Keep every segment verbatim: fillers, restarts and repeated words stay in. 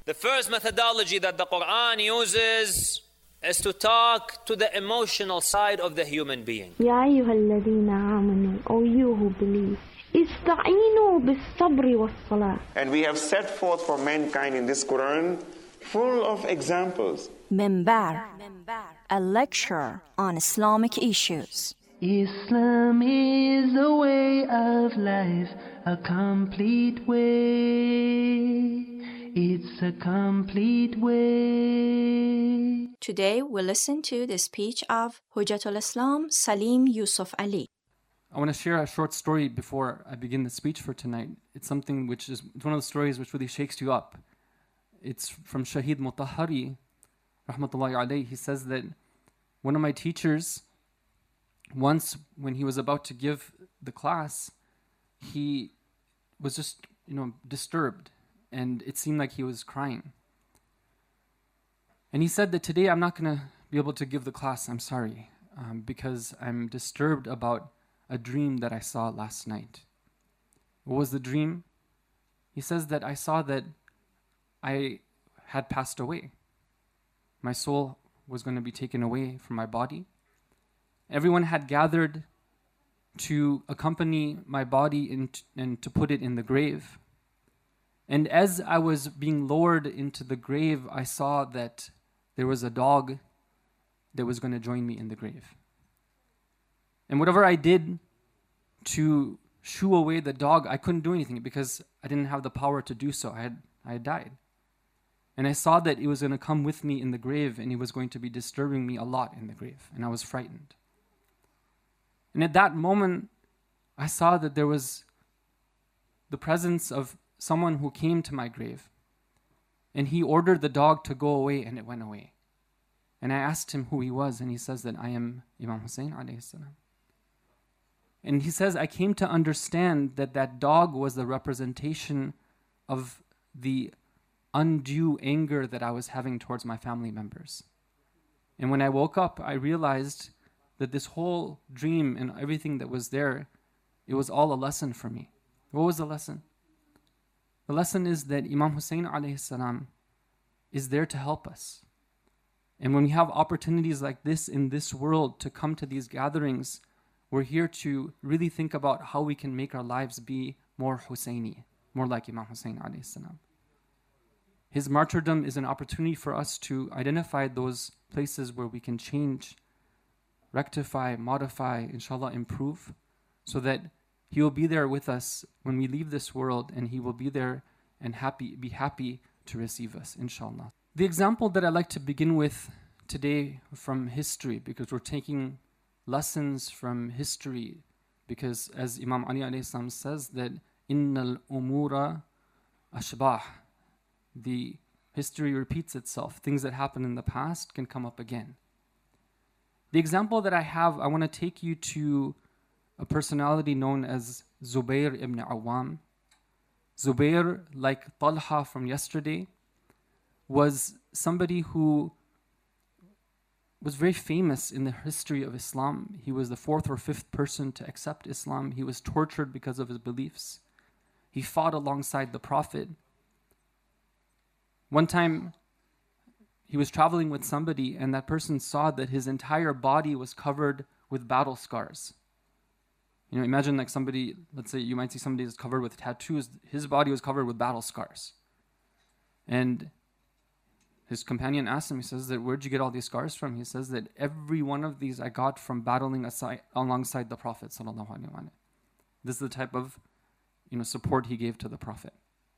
The first methodology that the Quran uses is to talk to the emotional side of the human being. يا أيها الذين آمنوا, O you who believe, استعينوا بالصبر والصلاة. And we have set forth for mankind in this Quran full of examples. Minbar, a lecture on Islamic issues. Islam is a way of life, a complete way. It's a complete way. Today we listen to the speech of Hujjatul Islam Salim Yusuf Ali. I want to share a short story before I begin the speech for tonight. It's something which is it's one of the stories which really shakes you up. It's from Shahid Mutahhari, rahmatullahi alayhi. He says that one of my teachers, once when he was about to give the class, he was just, you know, disturbed. And it seemed like he was crying. And he said that today I'm not going to be able to give the class, I'm sorry, um, because I'm disturbed about a dream that I saw last night. What was the dream? He says that I saw that I had passed away. My soul was going to be taken away from my body. Everyone had gathered to accompany my body in t- and to put it in the grave. And as I was being lowered into the grave, I saw that there was a dog that was going to join me in the grave. And whatever I did to shoo away the dog, I couldn't do anything because I didn't have the power to do so. I had, I had died. And I saw that it was going to come with me in the grave and it was going to be disturbing me a lot in the grave. And I was frightened. And at that moment, I saw that there was the presence of someone who came to my grave, and he ordered the dog to go away, and it went away. And I asked him who he was, and he says that I am Imam Hussein alayhi salam. And he says, I came to understand that that dog was the representation of the undue anger that I was having towards my family members. And when I woke up, I realized that this whole dream and everything that was there, it was all a lesson for me. What was the lesson? The lesson is that Imam Hussein alayhi salam is there to help us. And when we have opportunities like this in this world to come to these gatherings, we're here to really think about how we can make our lives be more Husseini, more like Imam Hussein alayhi salam. His martyrdom is an opportunity for us to identify those places where we can change, rectify, modify, inshallah improve, so that He will be there with us when we leave this world, and He will be there and happy, be happy to receive us, inshallah. The example that I'd like to begin with today from history, because we're taking lessons from history, because as Imam Ali alayhi salam says that innal umura ashbah, the history repeats itself. Things that happened in the past can come up again. The example that I have, I want to take you to a personality known as Zubair ibn Awam. Zubair, like Talha from yesterday, was somebody who was very famous in the history of Islam. He was the fourth or fifth person to accept Islam. He was tortured because of his beliefs. He fought alongside the Prophet. One time, he was traveling with somebody, and that person saw that his entire body was covered with battle scars. You know, imagine like somebody, let's say you might see somebody that's covered with tattoos. His body was covered with battle scars. And his companion asked him, he says that, where'd you get all these scars from? He says that every one of these I got from battling aside, alongside the Prophet sallallahu alaihi wasallam. This is the type of, you know, support he gave to the Prophet.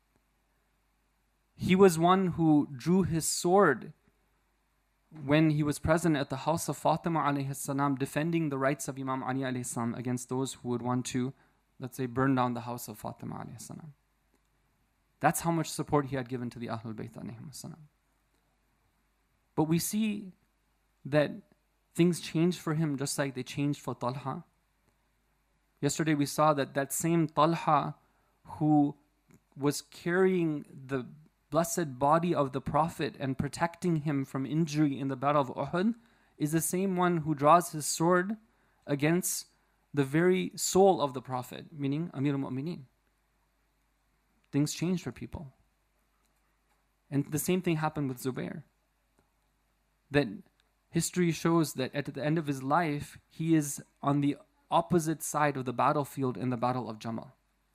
He was one who drew his sword when he was present at the house of Fatima alayhi salam, defending the rights of Imam Ali alayhi salam against those who would want to, let's say, burn down the house of Fatima alayhi salam. That's how much support he had given to the Ahlul Bayt alayhi salam. But we see that things changed for him just like they changed for Talha. Yesterday we saw that that same Talha who was carrying the blessed body of the Prophet and protecting him from injury in the Battle of Uhud is the same one who draws his sword against the very soul of the Prophet, meaning Amir al-Mu'mineen. Things change for people. And the same thing happened with Zubair. That history shows that at the end of his life, he is on the opposite side of the battlefield in the Battle of Jamal.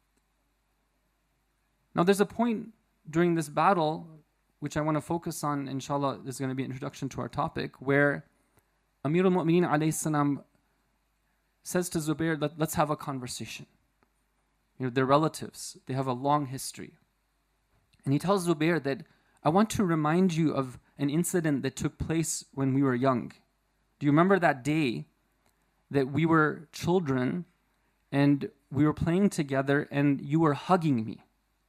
Now there's a point during this battle, which I want to focus on, inshallah, this is going to be an introduction to our topic, where Amir al-Mu'mineen alayhi salam says to Zubair, Let, let's have a conversation. You know, they're relatives. They have a long history. And he tells Zubair that, I want to remind you of an incident that took place when we were young. Do you remember that day that we were children and we were playing together and you were hugging me?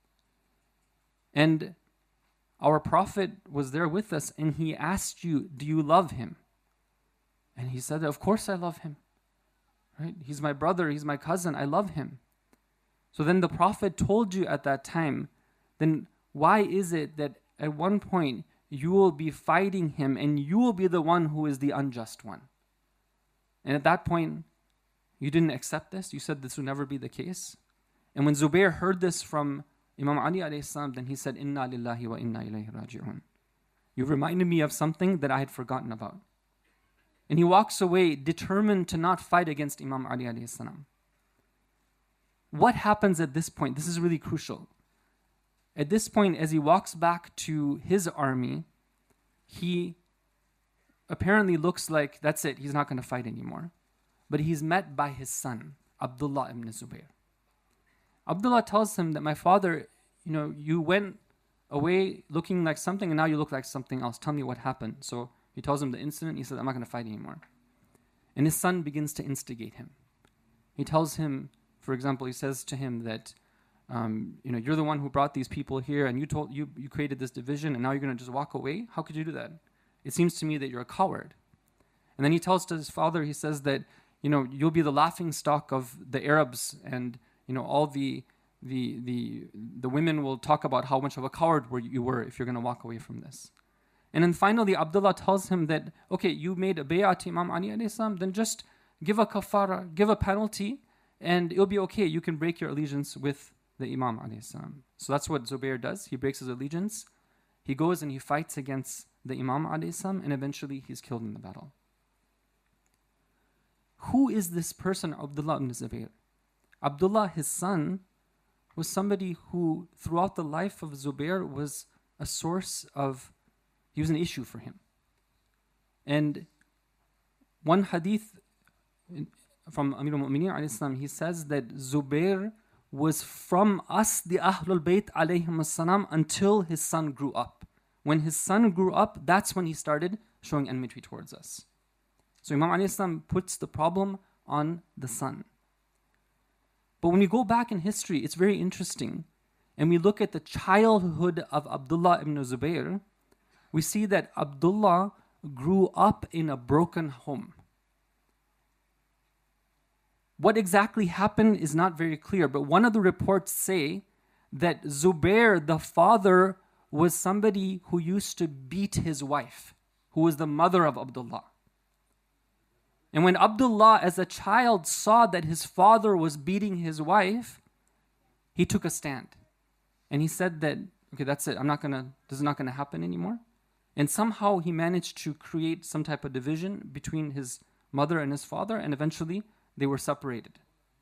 And our Prophet was there with us and he asked you, do you love him? And he said, of course I love him. Right? He's my brother, he's my cousin, I love him. So then the Prophet told you at that time, then why is it that at one point you will be fighting him and you will be the one who is the unjust one? And at that point, you didn't accept this. You said this would never be the case. And when Zubair heard this from Imam Ali alayhi salam, then he said, Inna lillahi wa inna ilayhi raji'un. You reminded me of something that I had forgotten about. And he walks away determined to not fight against Imam Ali alayhi salam. What happens at this point? This is really crucial. At this point, as he walks back to his army, he apparently looks like, that's it, he's not going to fight anymore. But he's met by his son, Abdullah ibn Zubair. Abdullah tells him that my father, you know, you went away looking like something and now you look like something else. Tell me what happened. So he tells him the incident. He says, I'm not going to fight anymore. And his son begins to instigate him. He tells him, for example, he says to him that, Um, you know, you're the one who brought these people here and you told you you created this division and now you're going to just walk away? How could you do that? It seems to me that you're a coward. And then he tells to his father, he says that, you know, you'll be the laughing stock of the Arabs and, you know, all the the the the women will talk about how much of a coward you were if you're going to walk away from this. And then finally Abdullah tells him that, okay, you made a bay'ah to Imam Ali alayhi salam, then just give a kafara, give a penalty, and it'll be okay. You can break your allegiance with the Imam alayhi salam. So that's what Zubair does. He breaks his allegiance. He goes and he fights against the Imam alayhi salam, and eventually he's killed in the battle. Who is this person, Abdullah ibn Zubair? Abdullah, his son, was somebody who throughout the life of Zubair was a source of, he was an issue for him. And one hadith from Amir al-Mu'mineen alayhi salam, he says that Zubair was from us, the Ahlul Bayt alayhim as-salam, until his son grew up. When his son grew up, that's when he started showing enmity towards us. So Imam alayhi salam puts the problem on the son. But when we go back in history, it's very interesting. And we look at the childhood of Abdullah ibn Zubair, we see that Abdullah grew up in a broken home. What exactly happened is not very clear, but one of the reports say that Zubair, the father, was somebody who used to beat his wife, who was the mother of Abdullah. And when Abdullah, as a child, saw that his father was beating his wife, he took a stand. And he said that, okay, that's it, I'm not gonna, this is not gonna happen anymore. And somehow he managed to create some type of division between his mother and his father, and eventually they were separated.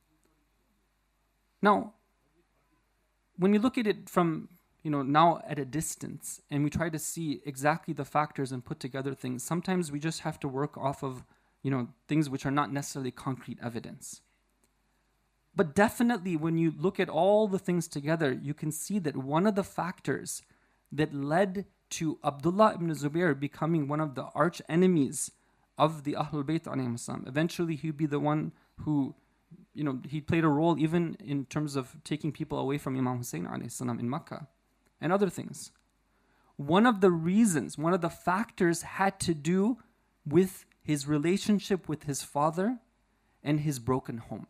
Now, when we look at it from, you know, now at a distance, and we try to see exactly the factors and put together things, sometimes we just have to work off of, you know, things which are not necessarily concrete evidence. But definitely when you look at all the things together, you can see that one of the factors that led to Abdullah ibn Zubair becoming one of the arch enemies of the Ahlul Bayt alayhim salam. Eventually he'd be the one who, you know, he played a role even in terms of taking people away from Imam Hussein alayhi salam in Makkah and other things. One of the reasons, one of the factors had to do with his relationship with his father and his broken home.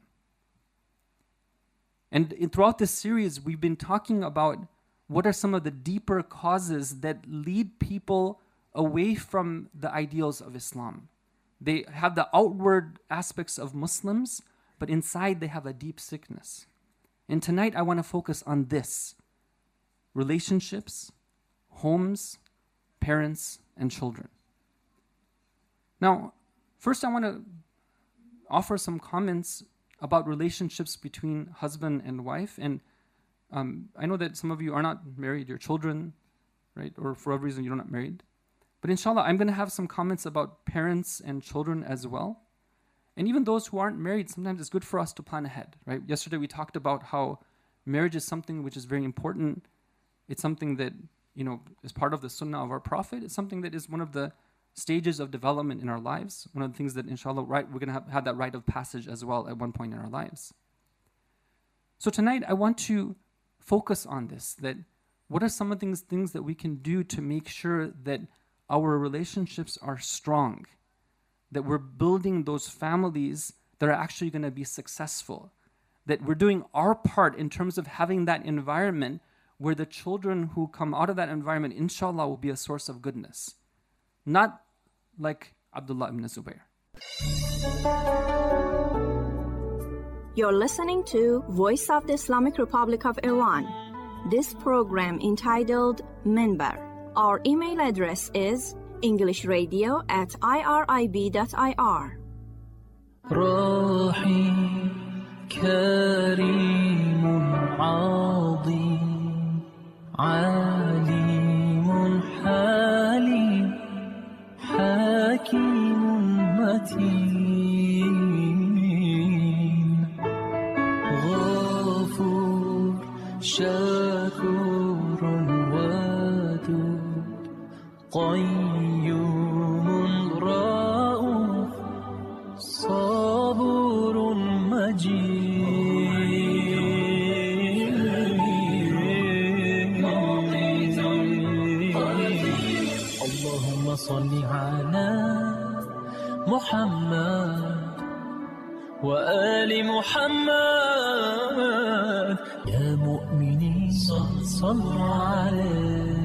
And in, throughout this series, we've been talking about what are some of the deeper causes that lead people away from the ideals of Islam. They have the outward aspects of Muslims, but inside they have a deep sickness. And tonight I want to focus on this: relationships, homes, parents, and children. Now, first I want to offer some comments about relationships between husband and wife. And um, I know that some of you are not married, your children, right? Or for whatever reason you're not married. But inshallah, I'm going to have some comments about parents and children as well. And even those who aren't married, sometimes it's good for us to plan ahead, right? Yesterday we talked about how marriage is something which is very important. It's something that, you know, is part of the sunnah of our Prophet. It's something that is one of the stages of development in our lives. One of the things that, inshallah, right, we're going to have, have that rite of passage as well at one point in our lives. So tonight, I want to focus on this, that what are some of the things, things that we can do to make sure that our relationships are strong, that we're building those families that are actually going to be successful, that we're doing our part in terms of having that environment where the children who come out of that environment, inshallah, will be a source of goodness. Not like Abdullah ibn Zubayr. You're listening to Voice of the Islamic Republic of Iran. This program entitled Minbar. Our email address is englishradio at irib.ir. Rahim, Kareem, Azim, Alim, Halim, Hakim, Mateen, Ghafur, Shakur, Wadud, Qayyum, Ra'uf, Sabur, Majid, Allahumma salli ala Muhammad wa ali Muhammad. Ya mu'minin, sallu alayhi.